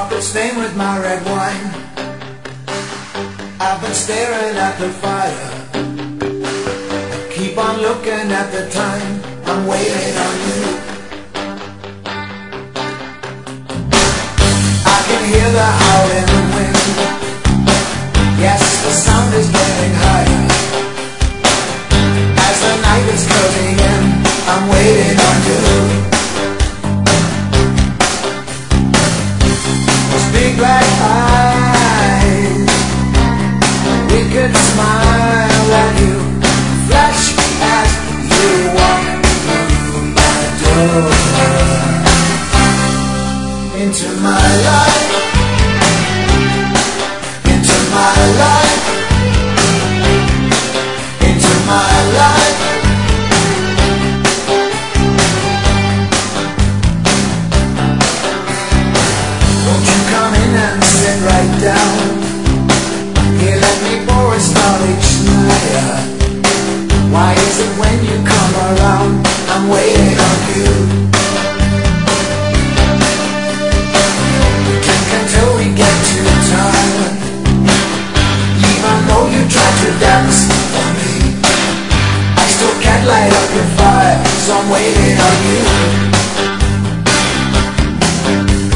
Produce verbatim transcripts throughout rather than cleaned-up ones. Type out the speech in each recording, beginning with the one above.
carpet stained with my red wine. I've been staring at the fire. I keep on looking at the time. I'm waiting on you. I can hear the howling wind. Yes, the sound is getting higher. As the night is closing in, I'm waiting on you. Those big black eyes, we could smile at you, flash as you walk through my door. Into my life, into my life, into my life. Won't you come in and sit right down? Here, let me pour a Starlich Schneider. Why is it when you come around, I'm waiting on you? We drink until we get too tired. Even though you try to dance for me, I still can't light up your fire, so I'm waiting on you.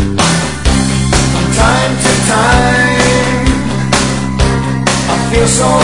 Time to time, I feel so